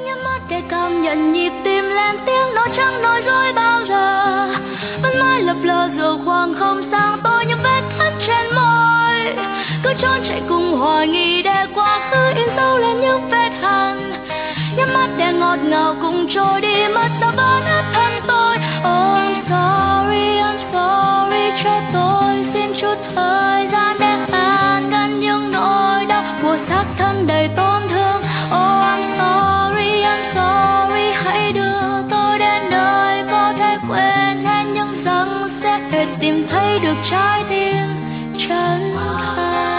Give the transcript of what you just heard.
nhắm mắt để cảm nhận nhịp tim lên tiếng nói chẳng nói dối bao giờ. Vẫn mãi lập lờ giữa khoảng không sáng tối những vết thắt trên môi. Cứ trốn chạy cùng hoài nghi để quá khứ in dấu lên những vết hằn. Nhắm mắt để ngọt ngào cùng trôi đi mất ta vỡ nát thân tôi. Oh I'm sorry cho tôi xin chút thời gian để hàn gắn những nỗi đau của xác thân đầy tổn thương. Oh I'm sorry hãy đưa tôi đến nơi có thể quên hết những giấc sẽ để tìm thấy được trái tim chân thành.